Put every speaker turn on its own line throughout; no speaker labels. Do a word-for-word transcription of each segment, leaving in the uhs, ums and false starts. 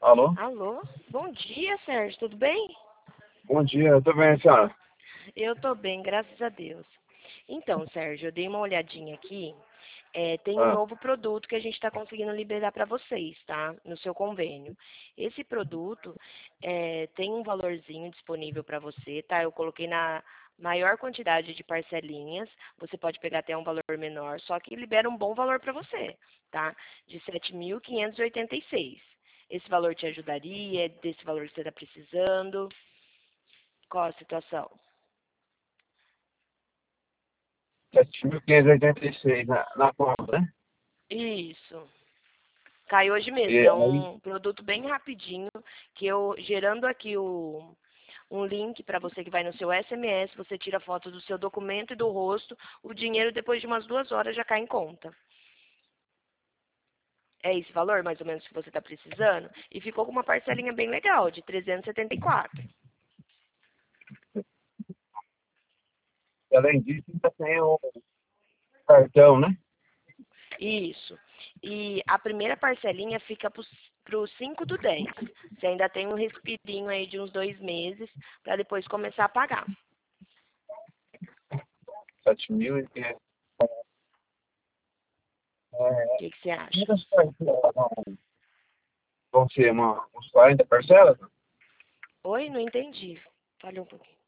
Alô?
Alô? Bom dia, Sérgio, tudo bem?
Bom dia, eu tô bem, senhora.
Eu tô bem, graças a Deus. Então, Sérgio, eu dei uma olhadinha aqui. É, tem um
Ah,
novo produto que a gente está conseguindo liberar para vocês, tá? No seu convênio. Esse produto é, tem um valorzinho disponível para você, tá? Eu coloquei na maior quantidade de parcelinhas. Você pode pegar até um valor menor, só que libera um bom valor para você, tá? De sete mil quinhentos e oitenta e seis. Esse valor te ajudaria? É desse valor que você está precisando? Qual a situação?
sete mil quinhentos e oitenta e seis na, na conta, né?
Isso. Cai hoje mesmo.
E
É
aí,
um produto bem rapidinho, que eu, gerando aqui o, um link para você que vai no seu S M S, você tira foto do seu documento e do rosto, o dinheiro depois de umas duas horas já cai em conta. É esse valor, mais ou menos, que você está precisando? E ficou com uma parcelinha bem legal, de trezentos e setenta e quatro.
além disso, ainda tem o cartão, né?
Isso. E a primeira parcelinha fica para os cinco do dez. Você ainda tem um respirinho aí de uns dois meses para depois começar a pagar.
sete mil e quinhentos.
O
É,
que, que você acha?
quantas parcelas vão vão ser uma, uns quarenta parcelas?
Oi, não entendi. Fale um pouquinho.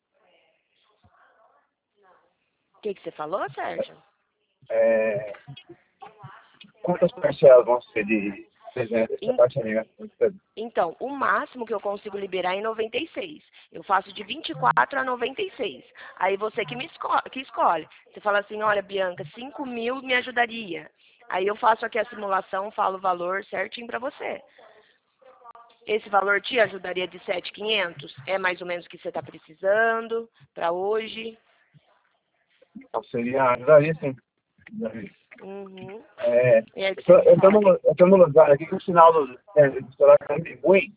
O que, que você falou, Sérgio?
É, quantas parcelas vão ser de trezentos essa
En-
parcelinha?
Então, o máximo que eu consigo liberar é em noventa e seis. Eu faço de vinte e quatro a noventa e seis. Aí você que me escolhe, que escolhe. Você fala assim, olha, Bianca, cinco mil me ajudaria. Aí eu faço aqui a simulação, falo o valor certinho para você. Esse valor te ajudaria de sete mil e quinhentos? É mais ou menos o que você está precisando para hoje?
Então seria, ajudaria sim. Ajudaria.
Uhum.
É,
E aí
eu
que
tô,
você me
eu tô
fala.
no,
Que...
eu tô no lugar aqui que o sinal do, é, do celular tá meio ruim.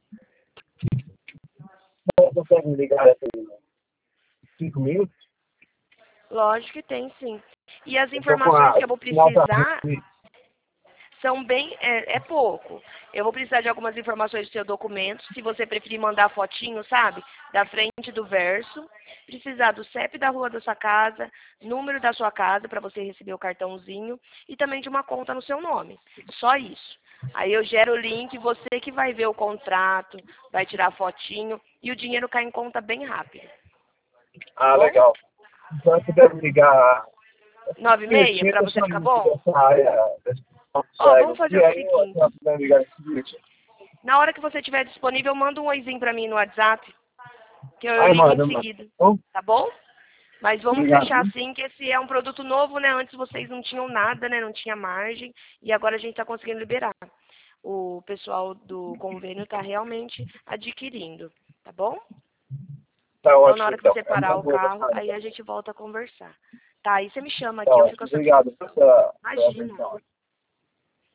Você consegue me ligar aqui cinco minutos?
Lógico que tem, sim. E as
Eu tô com
informações
a,
que eu
o
vou
sinal tá
precisar
ruim.
são bem, é, é pouco. Eu vou precisar de algumas informações do seu documento, se você preferir mandar fotinho, sabe? Da frente do verso. Precisar do C E P da rua da sua casa, número da sua casa para você receber o cartãozinho e também de uma conta no seu nome. Só isso. Aí eu gero o link, você que vai ver o contrato, vai tirar a fotinho e o dinheiro cai em conta bem rápido. Tá
Ah,
bom?
legal. Então, se puder me ligar
Nove e meia,
minutinho,
para
eu tô
você ficar
saindo
bom?
dessa área desse
Ó,
cego
vamos
aqui,
fazer o
aí eu, se
seguinte.
ela puder me ligar nesse minutinho.
Na hora que você estiver disponível, manda um oizinho para mim no WhatsApp, que eu
Aí,
ligo em
manda, mano.
seguida.
Bom,
Tá bom? Mas vamos
obrigado,
fechar
viu?
assim, que esse é um produto novo, né? Antes vocês não tinham nada, né? Não tinha margem. E agora a gente está conseguindo liberar. O pessoal do convênio está realmente adquirindo. Tá bom?
Tá
Então, na
ótimo,
hora que
então.
você
É
parar
uma
o
boa pra
carro,
sair,
aí
então.
a gente volta a conversar. Tá, aí você me chama
Tá
aqui, eu fico
ótimo.
à sua
Obrigado
disposição.
pela, pela
Imagina.
atenção.